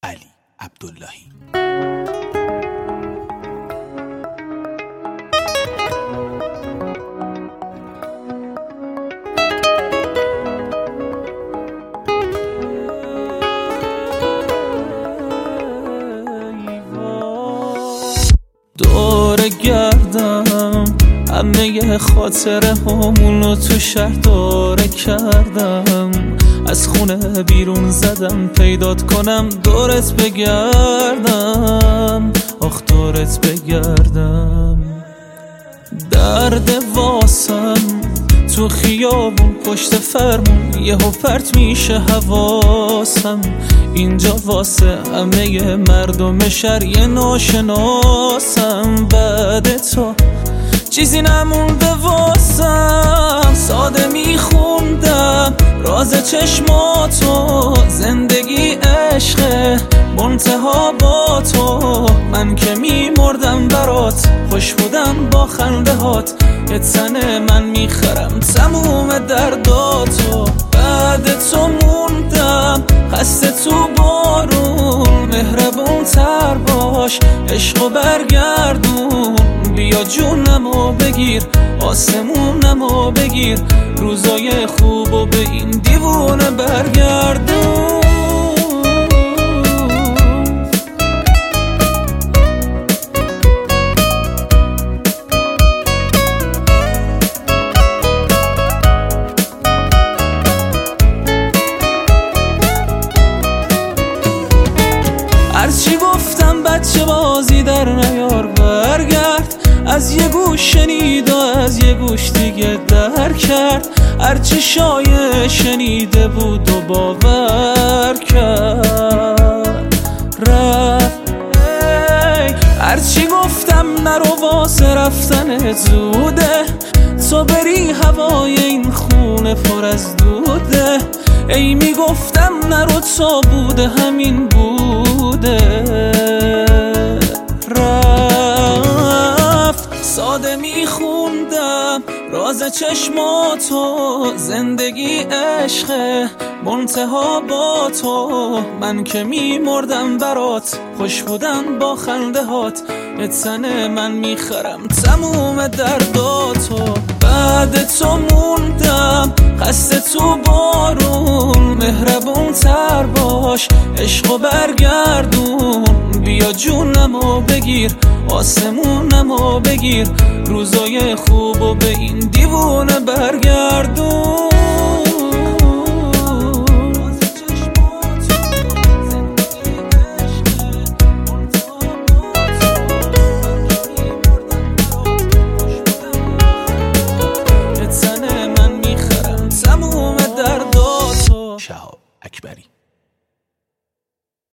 علی عبداللهی. دور گردم همه خاطره همونو تو شهر داره کردم، از خونه بیرون زدم پیدات کنم دورت بگردم، آخ دورت بگردم. درد واسم تو خیابون پشت فرمون یهو پرت میشه حواسم، اینجا واسه همه مردم شهر یه ناشناسم. بعد تو چیزی نمونده واسم، ساده میخوندم راز چشماتو، زندگی عشقه منتها با تو، من که میمردم برات، خوش بودم با خنده هات، یه تنه من میخرم تموم درداتو. بعد تو موندم خسته تو بارون، مهربون تر باش عشقو برگردون، بیا جونمو بگیر آسمونمو بگیر، روزای خوبو به این دیوونه برگردون. هرچی گفتم بچه بازی در نیار، برگرد از یه گوش شنید و از یه گوش دیگه در کرد، هرچی شایع شنیده بود و باور کرد رفت. هرچی گفتم نرو واسه رفتن زوده، تو بری هوای این خونه پر از دوده، ای میگفتم نرو تا بوده همین بوده رفت. ساده میخوندم راز چشماتو، زندگی عشقه منتها با تو، من که میمردم برات، خوش بودم با خنده هات، یه تنه من میخرم تموم درداتو. بعد تو موندم خسته تو بارون، مهربون تر باش عشقو برگردون، بیا جونمو بگیر آسمونمو بگیر، روزای خوبو به این دیوونه برگردون. شهاب اکبری.